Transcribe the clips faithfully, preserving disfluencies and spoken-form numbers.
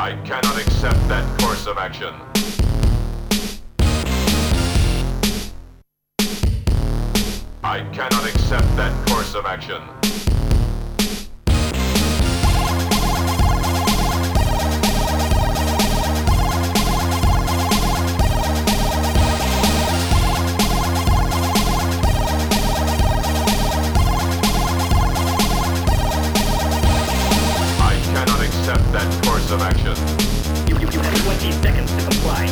I cannot accept that course of action. I cannot accept that course of action. I cannot accept that course of action. You, you, you have twenty seconds to comply.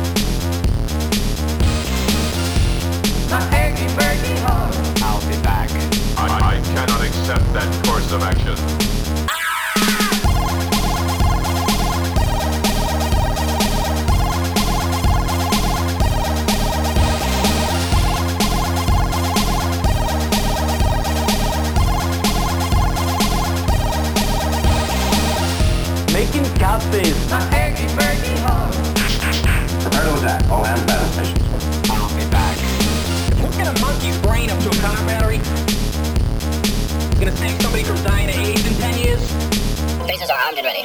My achy, breaky heart. I'll be back. I, I cannot accept that course of action. Making copies. My achy, breaky heart. Prepare to attack. All hands battle stations. I'll be back. Hooking a monkey's brain up to a car battery gonna save somebody from dying of AIDS in ten years? Phasers are armed and ready.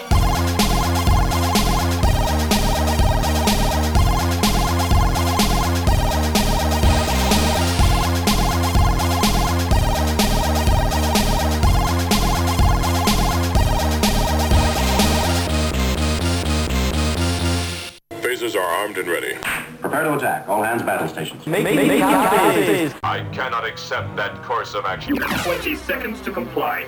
Phasers are armed and ready. Prepare to attack. All hands battle stations. Making, Making copies. I cannot accept that course of action. twenty seconds to comply.